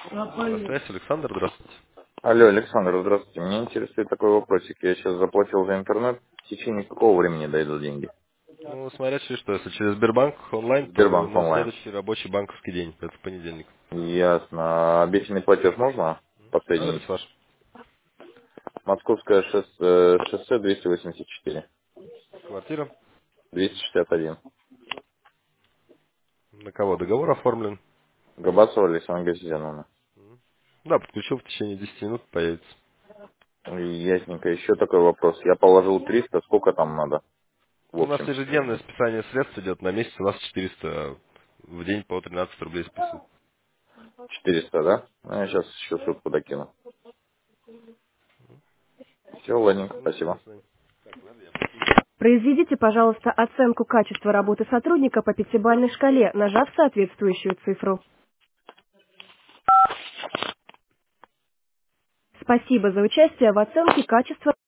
Связь, Александр, здравствуйте. Алло, Александр, здравствуйте. Меня интересует такой вопросик. Я сейчас заплатил за интернет. В течение какого времени дойдут деньги? Ну, смотря через что, если через Сбербанк онлайн, то Сбербанк на онлайн. следующий рабочий банковский день, это в понедельник. Ясно. А обещанный платеж можно Адрес подсоединить? ваш, Московское шоссе 284. квартира, 261. на кого договор оформлен. Габасова Александра Газизяновна. Да, подключил в течение 10 минут, появится. Ясненько. Еще такой вопрос. Я положил 300. Сколько там надо в У нас общем? ежедневное списание средств идет на месяц, у нас 400 в день по 13 рублей списывают. 400, да? Ну, я сейчас еще сутку докину. Все, ладненько. Ну, Спасибо. до свидания. Произведите, пожалуйста, оценку качества работы сотрудника по пятибалльной шкале, нажав соответствующую цифру. Спасибо за участие в оценке качества